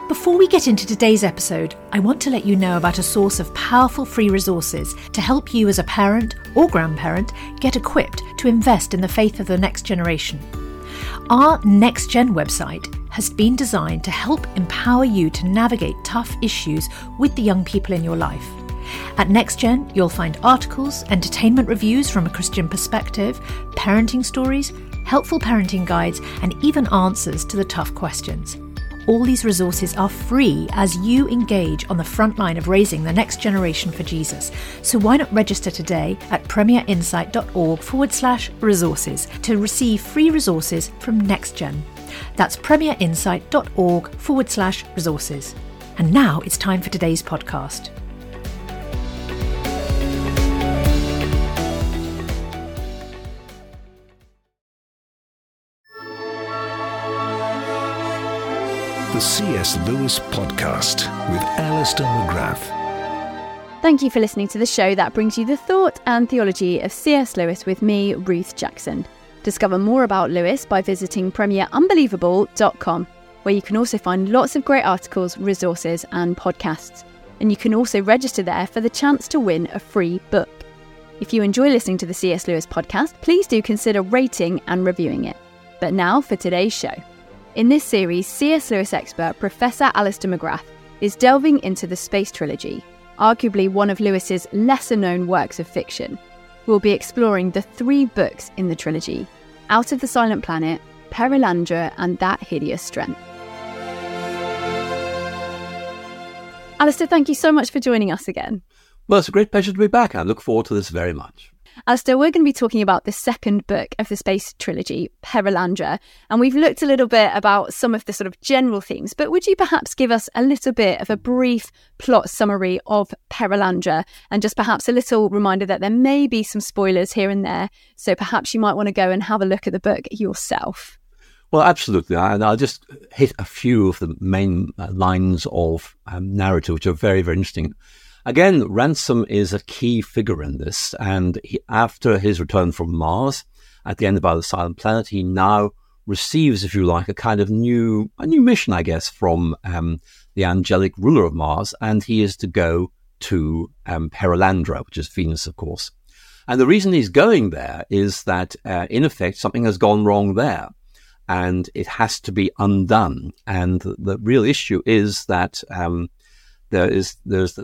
Before we get into today's episode, I want to let you know about a source of powerful free resources to help you as a parent or grandparent get equipped to invest in the faith of the next generation. Our Next Gen website has been designed to help empower you to navigate tough issues with the young people in your life. At Next Gen, you'll find articles, entertainment reviews from a Christian perspective, parenting stories, helpful parenting guides, and even answers to the tough questions. All these resources are free as you engage on the front line of raising the next generation for Jesus. So why not register today at premierinsight.org/resources to receive free resources from NextGen. That's premierinsight.org/resources. And now it's time for today's podcast. The C.S. Lewis Podcast with Alistair McGrath. Thank you for listening to the show that brings you the thought and theology of C.S. Lewis with me, Ruth Jackson. Discover more about Lewis by visiting premierunbelievable.com, where you can also find lots of great articles, resources and podcasts. And you can also register there for the chance to win a free book. If you enjoy listening to the C.S. Lewis Podcast, please do consider rating and reviewing it. But now for today's show. In this series, C.S. Lewis expert Professor Alistair McGrath is delving into the Space Trilogy, arguably one of Lewis's lesser-known works of fiction. We'll be exploring the 3 books in the trilogy: Out of the Silent Planet, Perelandra, and That Hideous Strength. Alistair, thank you so much for joining us again. Well, it's a great pleasure to be back. I look forward to this very much. Alistair, we're going to be talking about the second book of the Space Trilogy, Perelandra, and we've looked a little bit about some of the sort of general themes, but would you perhaps give us a little bit of a brief plot summary of Perelandra, and just perhaps a little reminder that there may be some spoilers here and there, so perhaps you might want to go and have a look at the book yourself. Well, absolutely. And I'll just hit a few of the main lines of narrative, which are very, very interesting. Again, Ransom is a key figure in this, and after his return from Mars, at the end of Out of the Silent Planet, he now receives, if you like, a kind of new mission, I guess, from the angelic ruler of Mars, and he is to go to Perelandra, which is Venus, of course. And the reason he's going there is that, in effect, something has gone wrong there, and it has to be undone. And the real issue is that there is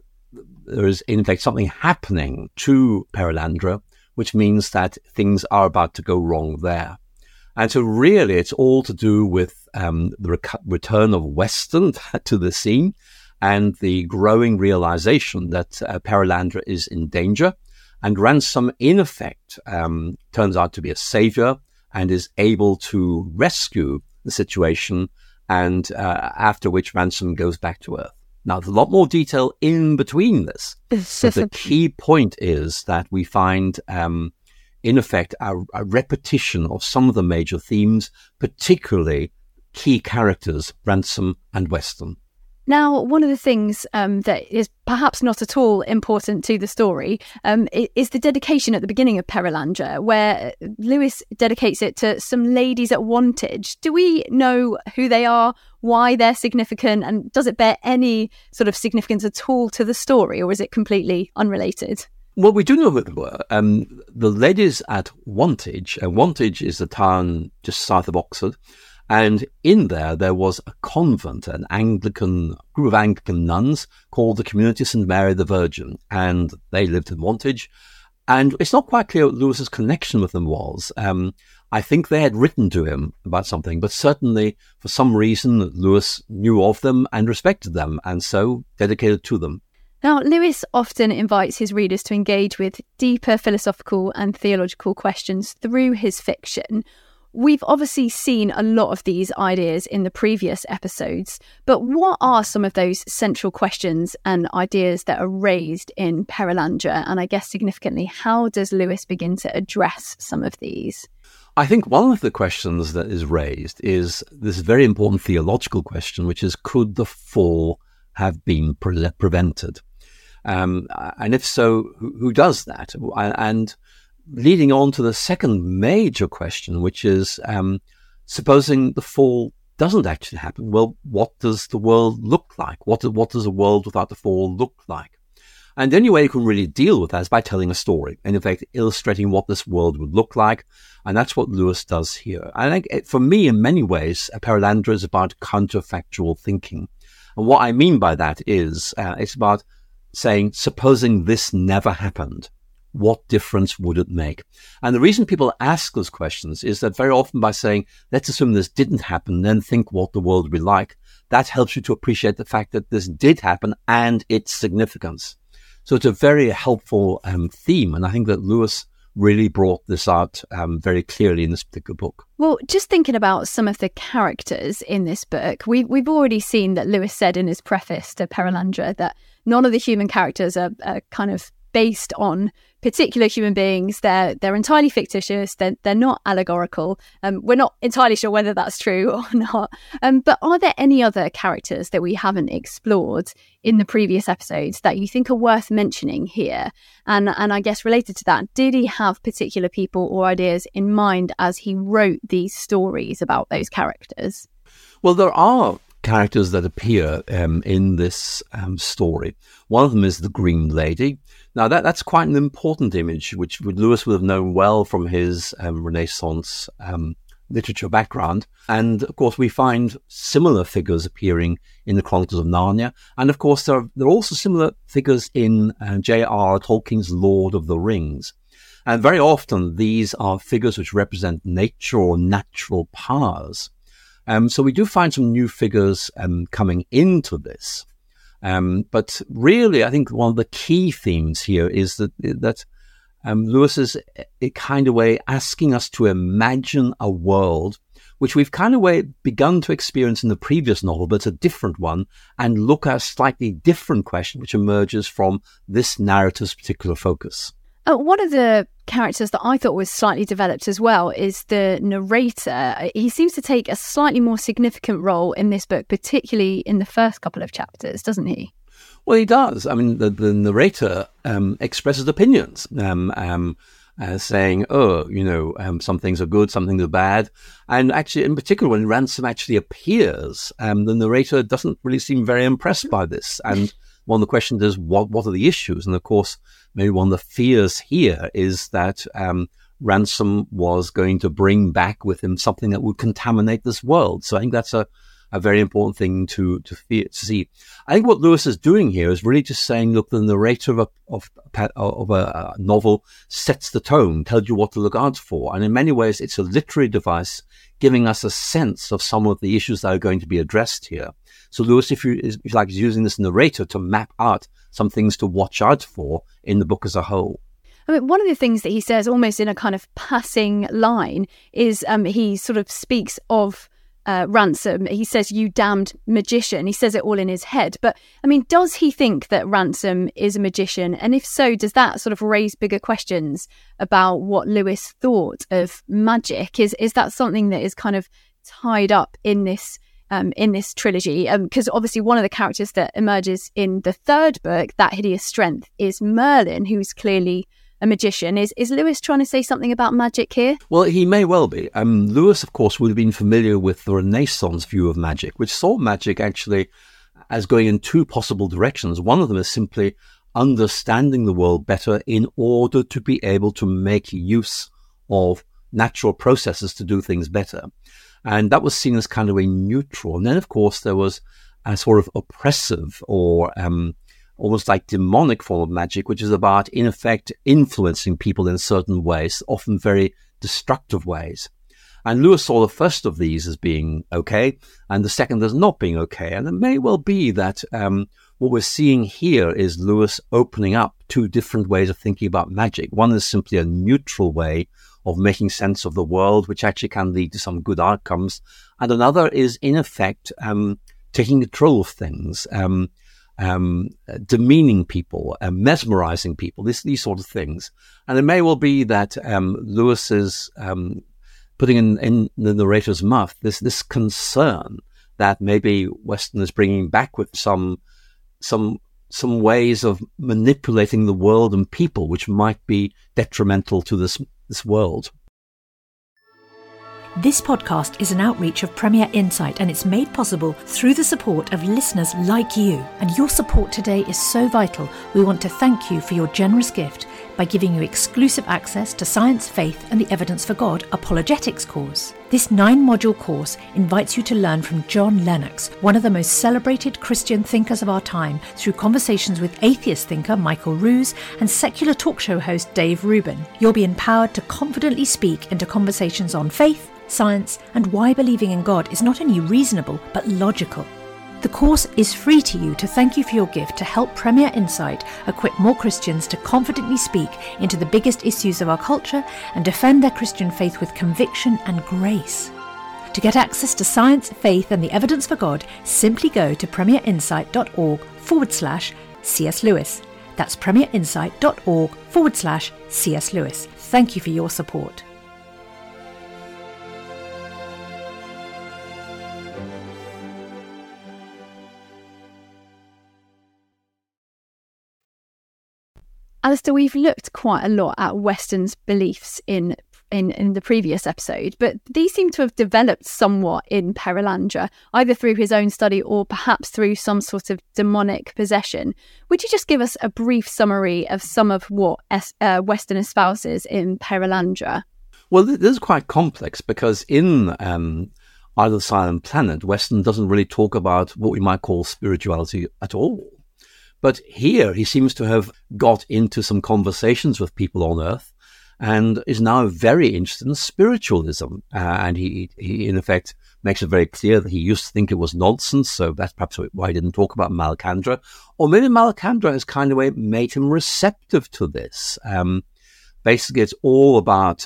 in fact something happening to Perelandra, which means that things are about to go wrong there. And so really it's all to do with the return of Weston to the scene and the growing realization that Perelandra is in danger. And Ransom, in effect, turns out to be a savior and is able to rescue the situation, and after which Ransom goes back to Earth. Now, there's a lot more detail in between this, but the key point is that we find, in effect, a repetition of some of the major themes, particularly key characters, Ransom and Weston. Now, one of the things that is perhaps not at all important to the story is the dedication at the beginning of Perelandra, where Lewis dedicates it to some ladies at Wantage. Do we know who they are, why they're significant, and does it bear any sort of significance at all to the story, or is it completely unrelated? Well, we do know who they were. The ladies at Wantage. Wantage is a town just south of Oxford. And in there was a convent, an Anglican group of Anglican nuns called the Community of St. Mary the Virgin. And they lived in Wantage. And it's not quite clear what Lewis's connection with them was. I think they had written to him about something, but certainly for some reason Lewis knew of them and respected them, and so dedicated to them. Now, Lewis often invites his readers to engage with deeper philosophical and theological questions through his fiction. We've obviously seen a lot of these ideas in the previous episodes, but what are some of those central questions and ideas that are raised in Perelandra? And I guess significantly, how does Lewis begin to address some of these? I think one of the questions that is raised is this very important theological question, which is, could the fall have been prevented? And if so, who does that? And leading on to the second major question, which is, supposing the fall doesn't actually happen, well, what does the world look like? What does a world without the fall look like? And the only way you can really deal with that is by telling a story, and in fact, illustrating what this world would look like. And that's what Lewis does here. I think for me, in many ways, Perelandra is about counterfactual thinking. And what I mean by that is, it's about saying, supposing this never happened, what difference would it make? And the reason people ask those questions is that very often by saying, let's assume this didn't happen, then think what the world would be like, that helps you to appreciate the fact that this did happen and its significance. So it's a very helpful theme, and I think that Lewis really brought this out very clearly in this particular book. Well, just thinking about some of the characters in this book, we've already seen that Lewis said in his preface to Perelandra that none of the human characters are kind of based on particular human beings. They're entirely fictitious. They're not allegorical. We're not entirely sure whether that's true or not. But are there any other characters that we haven't explored in the previous episodes that you think are worth mentioning here? And I guess related to that, did he have particular people or ideas in mind as he wrote these stories about those characters? Well, there are characters that appear in this story. One of them is the Green Lady. Now, that's quite an important image, which Lewis would have known well from his Renaissance literature background. And, of course, we find similar figures appearing in the Chronicles of Narnia. And, of course, there are also similar figures in J.R.R. Tolkien's Lord of the Rings. And very often, these are figures which represent nature or natural powers. So we do find some new figures coming into this. But really, I think one of the key themes here is that Lewis is a kind of way asking us to imagine a world which we've kind of way begun to experience in the previous novel, but it's a different one, and look at a slightly different question which emerges from this narrative's particular focus. One of the characters that I thought was slightly developed as well is the narrator. He seems to take a slightly more significant role in this book, particularly in the first couple of chapters, doesn't he? Well, he does. I mean, the narrator expresses opinions, saying, some things are good, some things are bad. And actually, in particular, when Ransom actually appears, the narrator doesn't really seem very impressed by this. And one of the questions is, what are the issues? And of course, maybe one of the fears here is that Ransom was going to bring back with him something that would contaminate this world. So I think that's a very important thing to see. I think what Lewis is doing here is really just saying, look, the narrator of a novel sets the tone, tells you what to look out for. And in many ways, it's a literary device giving us a sense of some of the issues that are going to be addressed here. So Lewis, if you like, is using this narrator to map out some things to watch out for in the book as a whole. I mean, one of the things that he says almost in a kind of passing line is he sort of speaks of Ransom. He says, "You damned magician." He says it all in his head. But, I mean, does he think that Ransom is a magician? And if so, does that sort of raise bigger questions about what Lewis thought of magic? Is that something that is kind of tied up in this trilogy? Because obviously one of the characters that emerges in the third book, That Hideous Strength, is Merlin, who's clearly a magician. Is Lewis trying to say something about magic here? Well, he may well be. Lewis, of course, would have been familiar with the Renaissance view of magic, which saw magic actually as going in two possible directions. One of them is simply understanding the world better in order to be able to make use of natural processes to do things better. And that was seen as kind of a neutral. And then, of course, there was a sort of oppressive or almost like demonic form of magic, which is about, in effect, influencing people in certain ways, often very destructive ways. And Lewis saw the first of these as being okay, and the second as not being okay. And it may well be that what we're seeing here is Lewis opening up two different ways of thinking about magic. One is simply a neutral way of making sense of the world, which actually can lead to some good outcomes. And another is, in effect, taking control of things, demeaning people, mesmerizing people, these sort of things. And it may well be that Lewis is putting in the narrator's mouth this concern that maybe Weston is bringing back with some ways of manipulating the world and people, which might be detrimental to this world. This podcast is an outreach of Premier Insight, and it's made possible through the support of listeners like you. And your support today is so vital. We want to thank you for your generous gift by giving you exclusive access to Science, Faith and the Evidence for God Apologetics course. This 9-module course invites you to learn from John Lennox, one of the most celebrated Christian thinkers of our time, through conversations with atheist thinker Michael Ruse and secular talk show host Dave Rubin. You'll be empowered to confidently speak into conversations on faith, science, and why believing in God is not only reasonable but logical. The course is free to you to thank you for your gift to help Premier Insight equip more Christians to confidently speak into the biggest issues of our culture and defend their Christian faith with conviction and grace. To get access to Science, Faith and the Evidence for God, simply go to premierinsight.org/C.S. Lewis. That's premierinsight.org/C.S. Lewis. Thank you for your support. Alistair, we've looked quite a lot at Weston's beliefs in the previous episode, but these seem to have developed somewhat in Perelandra, either through his own study or perhaps through some sort of demonic possession. Would you just give us a brief summary of some of what Weston espouses in Perelandra? Well, this is quite complex because in Isle of Silent Planet, Weston doesn't really talk about what we might call spirituality at all. But here he seems to have got into some conversations with people on Earth and is now very interested in spiritualism. And he in effect makes it very clear that he used to think it was nonsense. So that's perhaps why he didn't talk about Malacandra. Or maybe Malacandra has kind of made him receptive to this. Basically, it's all about,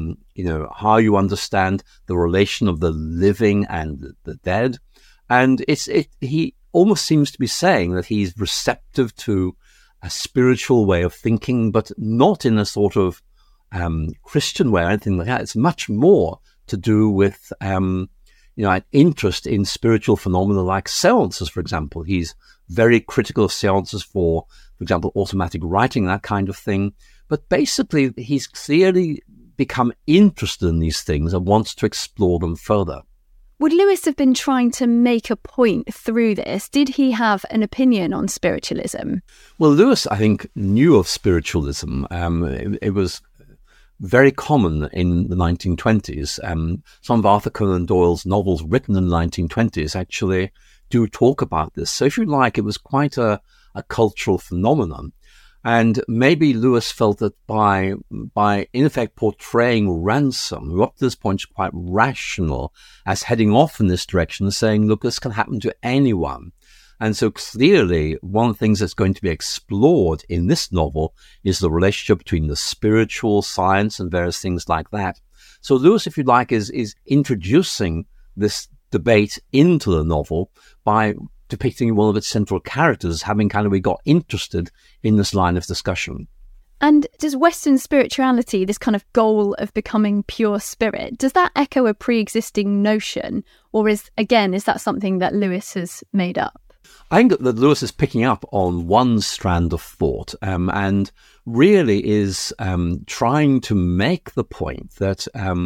how you understand the relation of the living and the dead. And he almost seems to be saying that he's receptive to a spiritual way of thinking, but not in a sort of Christian way or anything like that. It's much more to do with, an interest in spiritual phenomena like seances, for example. He's very critical of seances for example, automatic writing, that kind of thing. But basically, he's clearly become interested in these things and wants to explore them further. Would Lewis have been trying to make a point through this? Did he have an opinion on spiritualism? Well, Lewis, I think, knew of spiritualism. It was very common in the 1920s. Some of Arthur Conan Doyle's novels written in the 1920s actually do talk about this. So if you like, it was quite a cultural phenomenon. And maybe Lewis felt that by in effect portraying Ransom, who up to this point is quite rational, as heading off in this direction and saying, look, this can happen to anyone. And so clearly one of the things that's going to be explored in this novel is the relationship between the spiritual, science and various things like that. So Lewis, if you like, is introducing this debate into the novel by depicting one of its central characters having kind of got interested in this line of discussion. And does Western spirituality, this kind of goal of becoming pure spirit, does that echo a pre-existing notion? Or is that something that Lewis has made up? I think that Lewis is picking up on one strand of thought and really is trying to make the point that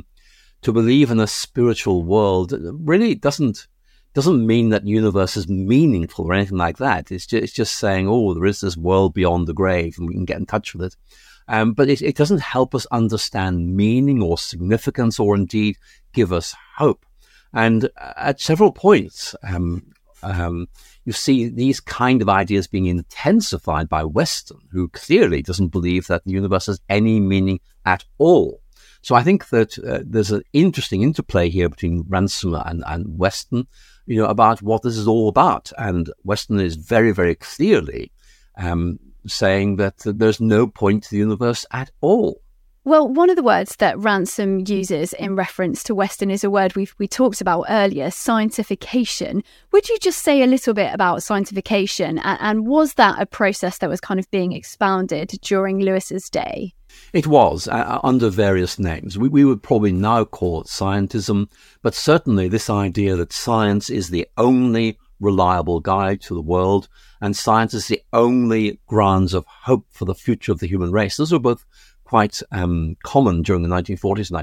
to believe in a spiritual world really doesn't mean that the universe is meaningful or anything like that. It's just saying, there is this world beyond the grave and we can get in touch with it. But it doesn't help us understand meaning or significance or indeed give us hope. And at several points, you see these kind of ideas being intensified by Weston, who clearly doesn't believe that the universe has any meaning at all. So I think that there's an interesting interplay here between Ransom and Weston, about what this is all about. And Weston is very, very clearly saying that there's no point to the universe at all. Well, one of the words that Ransom uses in reference to Weston is a word we talked about earlier, scientification. Would you just say a little bit about scientification? And was that a process that was kind of being expounded during Lewis's day? It was, under various names. We would probably now call it scientism, but certainly this idea that science is the only reliable guide to the world and science is the only grounds of hope for the future of the human race. Those were both quite common during the 1940s and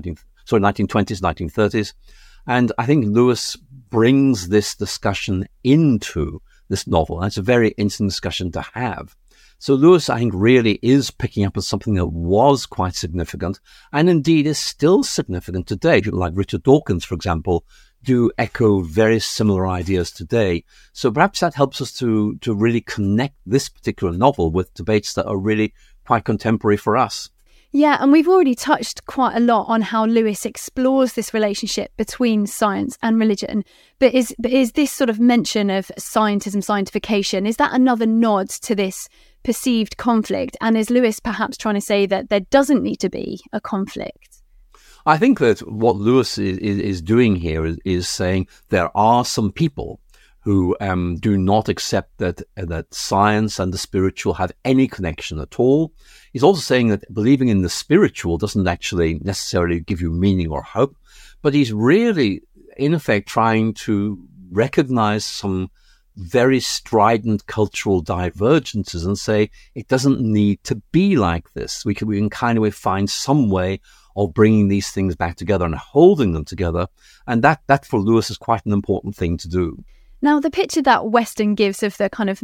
1920s, 1930s. And I think Lewis brings this discussion into this novel. And it's a very interesting discussion to have. So Lewis, I think, really is picking up on something that was quite significant and indeed is still significant today. People like Richard Dawkins, for example, do echo very similar ideas today. So perhaps that helps us to really connect this particular novel with debates that are really quite contemporary for us. Yeah, and we've already touched quite a lot on how Lewis explores this relationship between science and religion. But is this sort of mention of scientism, scientification, is that another nod to this perceived conflict? And is Lewis perhaps trying to say that there doesn't need to be a conflict? I think that what Lewis is doing here is saying there are some people who do not accept that science and the spiritual have any connection at all. He's also saying that believing in the spiritual doesn't actually necessarily give you meaning or hope, but he's really, in effect, trying to recognize some very strident cultural divergences and say it doesn't need to be like this. We can kind of find some way of bringing these things back together and holding them together, and that for Lewis is quite an important thing to do. Now, the picture that Weston gives of the kind of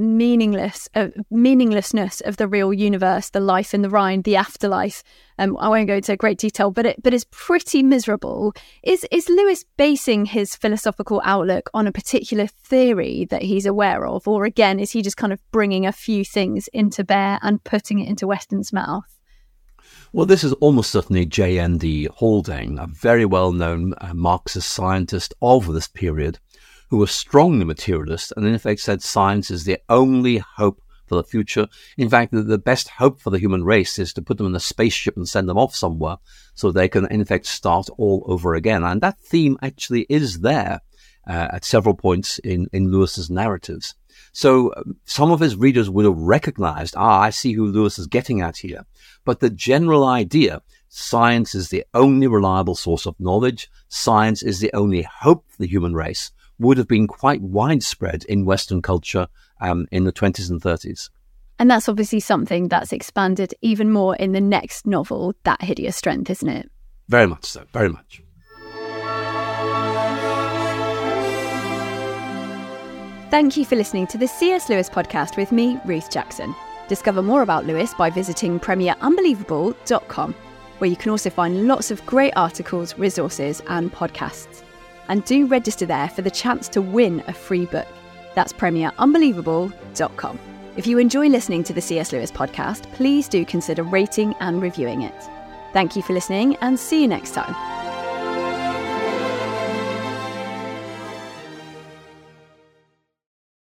meaninglessness of the real universe, the life in the Rhine, the afterlife, I won't go into great detail, but it's pretty miserable. Is Lewis basing his philosophical outlook on a particular theory that he's aware of? Or again, is he just kind of bringing a few things into bear and putting it into Weston's mouth? Well, this is almost certainly J.N.D. Haldane, a very well-known Marxist scientist of this period, who was strongly materialist and in effect said science is the only hope for the future. In fact, the best hope for the human race is to put them in a spaceship and send them off somewhere so they can in effect start all over again. And that theme actually is there at several points in Lewis's narratives. So some of his readers would have recognized, I see who Lewis is getting at here. But the general idea, science is the only reliable source of knowledge, science is the only hope for the human race, would have been quite widespread in Western culture in the 20s and 30s. And that's obviously something that's expanded even more in the next novel, That Hideous Strength, isn't it? Very much so, very much. Thank you for listening to the C.S. Lewis podcast with me, Ruth Jackson. Discover more about Lewis by visiting premierunbelievable.com, where you can also find lots of great articles, resources and podcasts. And do register there for the chance to win a free book. That's premierunbelievable.com. If you enjoy listening to the C.S. Lewis podcast, please do consider rating and reviewing it. Thank you for listening and see you next time.